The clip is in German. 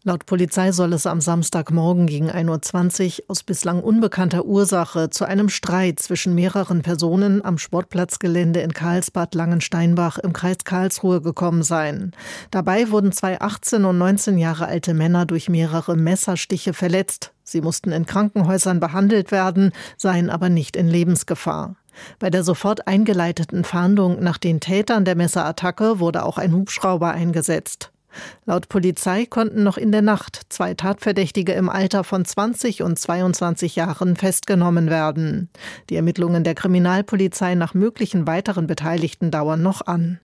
Laut Polizei soll es am Samstagmorgen gegen 1:20 Uhr aus bislang unbekannter Ursache zu einem Streit zwischen mehreren Personen am Sportplatzgelände in Karlsbad Langensteinbach im Kreis Karlsruhe gekommen sein. Dabei wurden zwei 18 und 19 Jahre alte Männer durch mehrere Messerstiche verletzt. Sie mussten in Krankenhäusern behandelt werden, seien aber nicht in Lebensgefahr. Bei der sofort eingeleiteten Fahndung nach den Tätern der Messerattacke wurde auch ein Hubschrauber eingesetzt. Laut Polizei konnten noch in der Nacht zwei Tatverdächtige im Alter von 20 und 22 Jahren festgenommen werden. Die Ermittlungen der Kriminalpolizei nach möglichen weiteren Beteiligten dauern noch an.